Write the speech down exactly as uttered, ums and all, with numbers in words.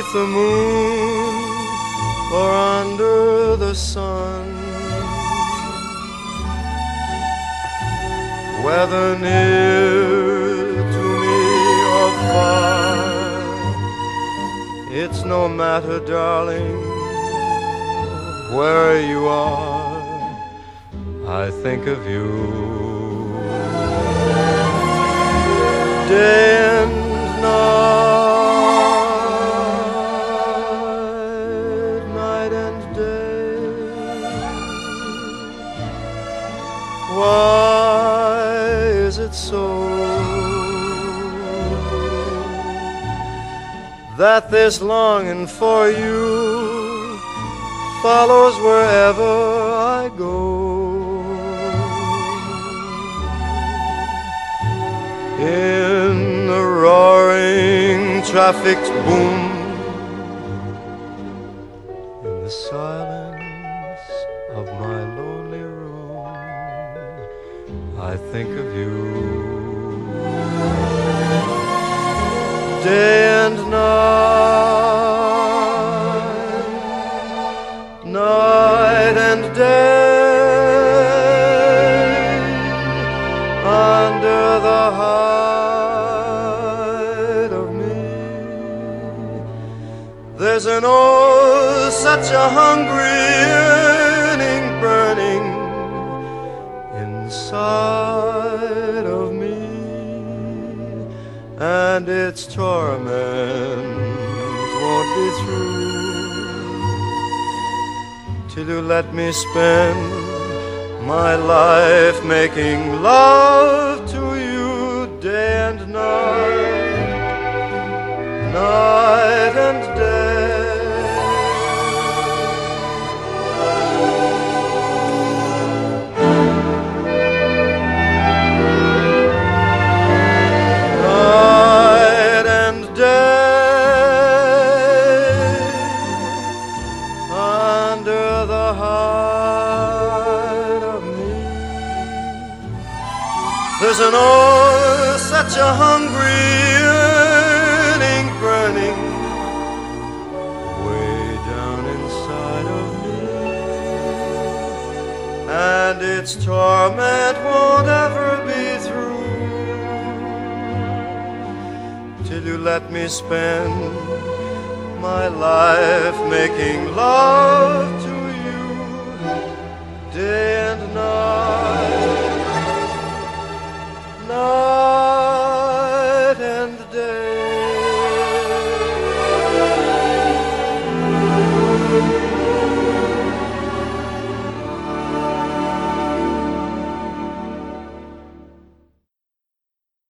beneath the moon or under the sun, whether near to me or far, it's no matter, darling, where you are, I think of you. Day and night, night and day. Why is it so that this longing for you follows wherever I go? In the roaring traffic's boom, in the silence of my lonely room, I think of you. Day and night, night and day, under the hide of me, there's an oh, such a hungry yearning burning inside of me, and its torment won't be through till you let me spend my life making love to you. Day and night, night and day. Night and day, under the hide of me, there's an oh, such a hungry yearning burning way down inside of me, and its torment won't ever be through till you let me spend my life making love to